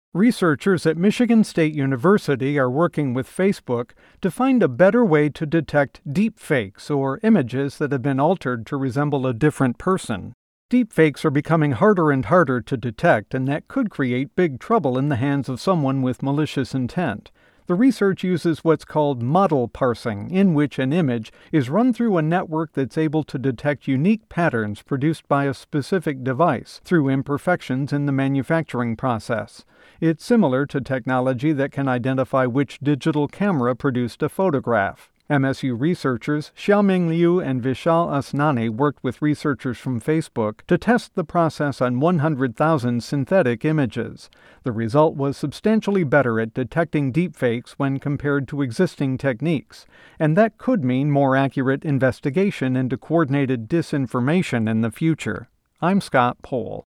Researchers at Michigan State University are working with Facebook to find a better way to detect deepfakes, or images that have been altered to resemble a different person. Deepfakes are becoming harder and harder to detect, and that could create big trouble in the hands of someone with malicious intent. The research uses what's called model parsing, in which an image is run through a network that's able to detect unique patterns produced by a specific device through imperfections in the manufacturing process. It's similar to technology that can identify which digital camera produced a photograph. MSU researchers Xiaoming Liu and Vishal Asnani worked with researchers from Facebook to test the process on 100,000 synthetic images. The result was substantially better at detecting deepfakes when compared to existing techniques, and that could mean more accurate investigation into coordinated disinformation in the future. I'm Scott Pohl.